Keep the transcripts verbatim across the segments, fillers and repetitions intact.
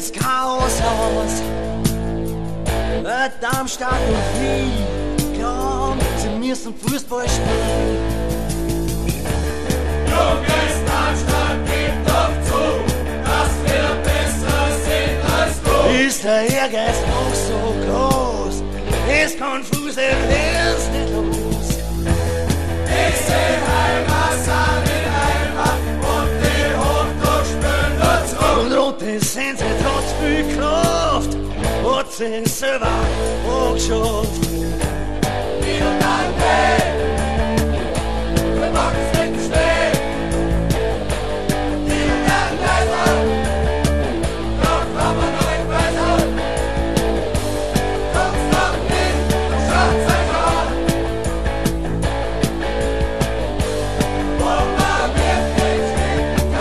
das Chaos aus. Darmstadt und Wien, komm, sie müssen Fußball spielen. Junges Darmstadt, gebt doch zu, dass wir besser sind als du. Ist der Ehrgeiz noch so groß, ist konfus, er wär's nicht los. Ich seh Heimat, in Heimat und die Hochdruckspülen dazu. Und rote sind sie trotz viel Kraft, hat sie selber auch geschafft. Wir danken, wir machen es nicht stehen. Wir werden leiser, doch kommen wir nicht weiter. Kommt's doch nicht, schaut's euch an. Wo man wirklich finden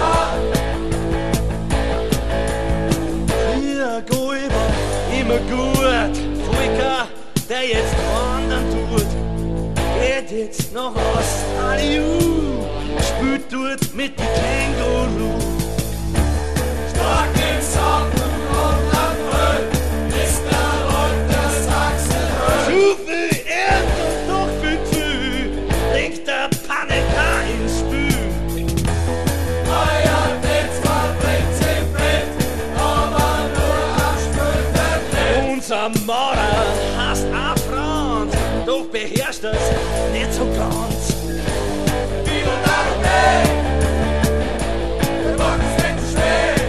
kann. Hier, Gulber, immer gut. Volker, der jetzt wandern tut, geht jetzt nach Australien, spielt dort mit den Känguru. Stark im Socken und am Brüll ist der rote Sachsen. Zu viel Erd und doch viel zu viel, bringt der Paniker ins Spiel. Euer Witz verbringt sich blind, aber nur am Spülverblind. Unser Mörder hasst Afrant, doch beherrscht es nicht so ganz. Wir danken, wir machen es nicht schwer.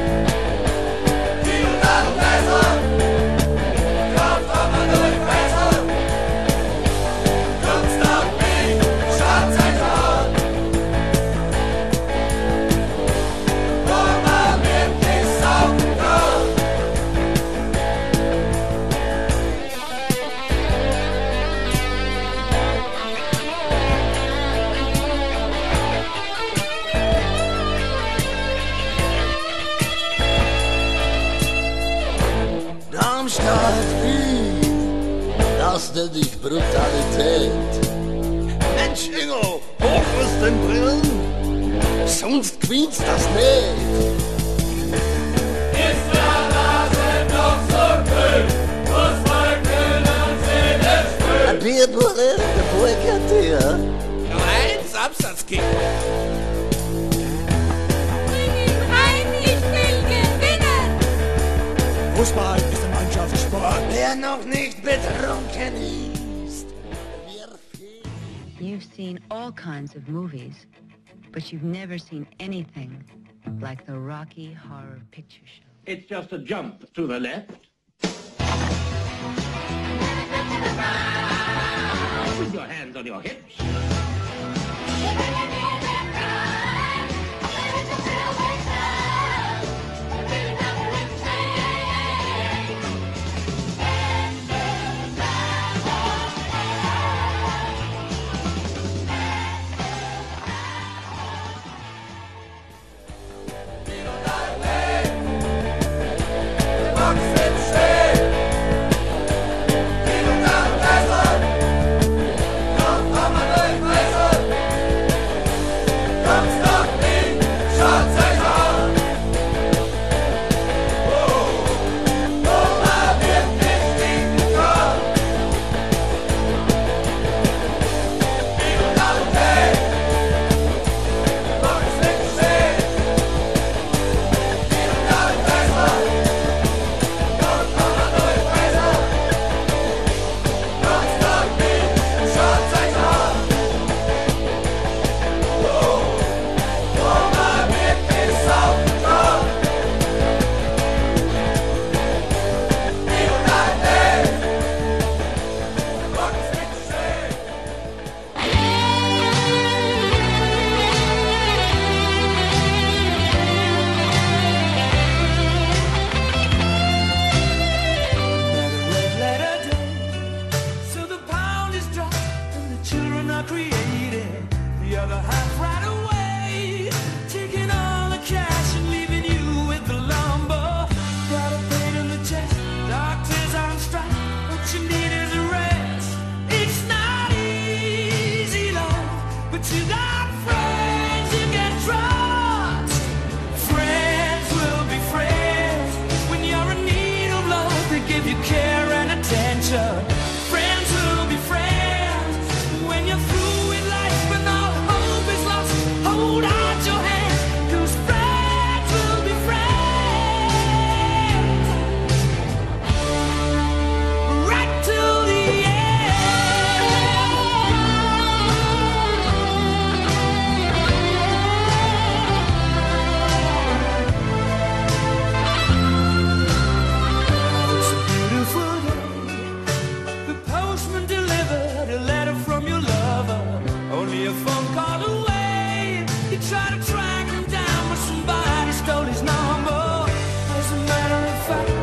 Wir danken besser, kommt aber durch besser. Kommt's doch nicht, schaut's euch an. Wo man wirklich saugen kann. Darmstadt, Wien, das nennt ich Brutalität. Mensch, Ingo, hoch aus den Brillen, sonst gewinnst das nicht. Ist der Nase noch so grün, Fußball können sie nicht spüren. Ein Bierbulle, der Volker, Nur eins Absatzkick. Bring ihn rein, ich will gewinnen! Fußball ist ein Mannschaftssport. Wer noch nicht betrunken ist, wird viel. You've seen all kinds of movies, but you've never seen anything like the Rocky Horror Picture Show. It's just a jump to the left. Put your hands on your hips.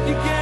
You can't